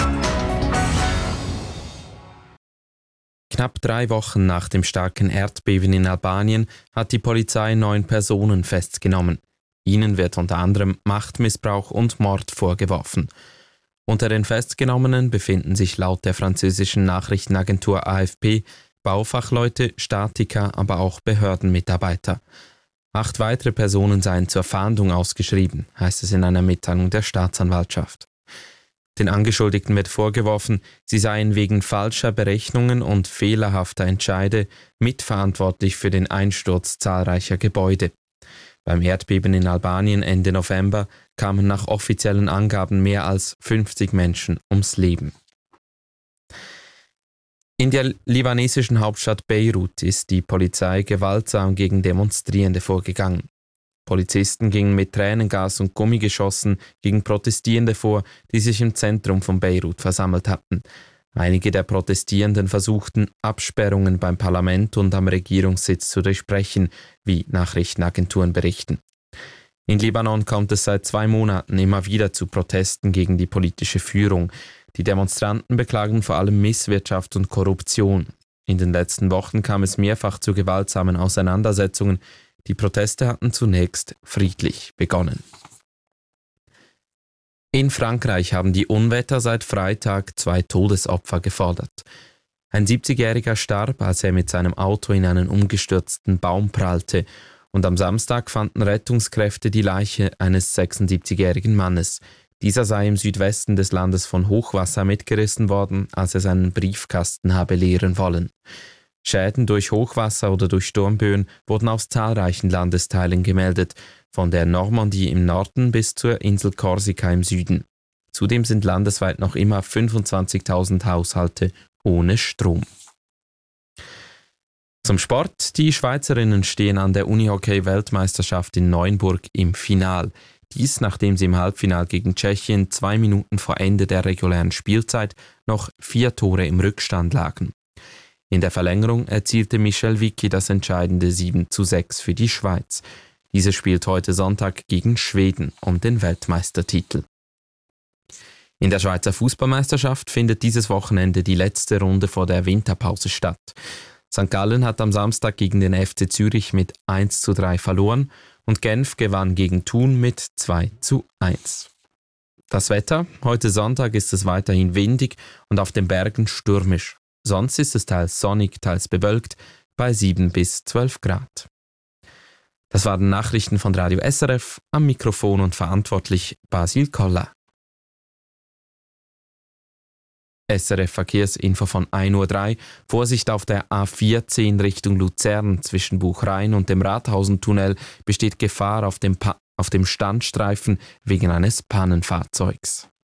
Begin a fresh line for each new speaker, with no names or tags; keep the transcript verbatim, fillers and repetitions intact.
Knapp drei Wochen nach dem starken Erdbeben in Albanien hat die Polizei neun Personen festgenommen. Ihnen wird unter anderem Machtmissbrauch und Mord vorgeworfen. Unter den Festgenommenen befinden sich laut der französischen Nachrichtenagentur A F P Baufachleute, Statiker, aber auch Behördenmitarbeiter. Acht weitere Personen seien zur Fahndung ausgeschrieben, heißt es in einer Mitteilung der Staatsanwaltschaft. Den Angeschuldigten wird vorgeworfen, sie seien wegen falscher Berechnungen und fehlerhafter Entscheide mitverantwortlich für den Einsturz zahlreicher Gebäude. Beim Erdbeben in Albanien Ende November kamen nach offiziellen Angaben mehr als fünfzig Menschen ums Leben. In der libanesischen Hauptstadt Beirut ist die Polizei gewaltsam gegen Demonstrierende vorgegangen. Polizisten gingen mit Tränengas und Gummigeschossen gegen Protestierende vor, die sich im Zentrum von Beirut versammelt hatten. Einige der Protestierenden versuchten, Absperrungen beim Parlament und am Regierungssitz zu durchbrechen, wie Nachrichtenagenturen berichten. In Libanon kommt es seit zwei Monaten immer wieder zu Protesten gegen die politische Führung. Die Demonstranten beklagen vor allem Misswirtschaft und Korruption. In den letzten Wochen kam es mehrfach zu gewaltsamen Auseinandersetzungen. Die Proteste hatten zunächst friedlich begonnen. In Frankreich haben die Unwetter seit Freitag zwei Todesopfer gefordert. Ein siebzigjähriger starb, als er mit seinem Auto in einen umgestürzten Baum prallte, und am Samstag fanden Rettungskräfte die Leiche eines sechsundsiebzigjährigen Mannes. Dieser sei im Südwesten des Landes von Hochwasser mitgerissen worden, als er seinen Briefkasten habe leeren wollen. Schäden durch Hochwasser oder durch Sturmböen wurden aus zahlreichen Landesteilen gemeldet, von der Normandie im Norden bis zur Insel Korsika im Süden. Zudem sind landesweit noch immer fünfundzwanzigtausend Haushalte ohne Strom. Zum Sport. Die Schweizerinnen stehen an der Unihockey-Weltmeisterschaft in Neuenburg im Final. Dies, nachdem sie im Halbfinale gegen Tschechien zwei Minuten vor Ende der regulären Spielzeit noch vier Tore im Rückstand lagen. In der Verlängerung erzielte Michelle Wicki das entscheidende sieben zu sechs für die Schweiz. Diese spielt heute Sonntag gegen Schweden um den Weltmeistertitel. In der Schweizer Fußballmeisterschaft findet dieses Wochenende die letzte Runde vor der Winterpause statt. Sankt Gallen hat am Samstag gegen den F C Zürich mit eins zu drei verloren und Genf gewann gegen Thun mit zwei zu eins. Das Wetter: Heute Sonntag ist es weiterhin windig und auf den Bergen stürmisch. Sonst ist es teils sonnig, teils bewölkt, bei sieben bis zwölf Grad. Das waren Nachrichten von Radio S R F, am Mikrofon und verantwortlich Basil Koller. S R F Verkehrsinfo von ein Uhr drei. Vorsicht auf der A vierzehn Richtung Luzern zwischen Buchrhein und dem Rathausentunnel besteht Gefahr auf dem, pa- auf dem Standstreifen wegen eines Pannenfahrzeugs.